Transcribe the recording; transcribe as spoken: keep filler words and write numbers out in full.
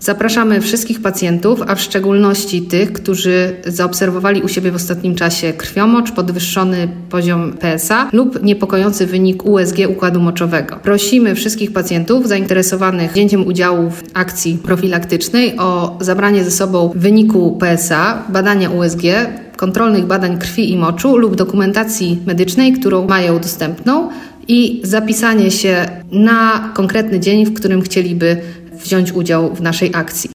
Zapraszamy wszystkich pacjentów, a w szczególności tych, którzy zaobserwowali u siebie w ostatnim czasie krwiomocz, podwyższony poziom P S A lub niepokojący wynik U S G układu moczowego. Prosimy wszystkich pacjentów zainteresowanych wzięciem udziału w akcji profilaktycznej o zabranie ze sobą wyniku P S A, badania U S G, kontrolnych badań krwi i moczu lub dokumentacji medycznej, którą mają dostępną i zapisanie się na konkretny dzień, w którym chcieliby wziąć udział w naszej akcji.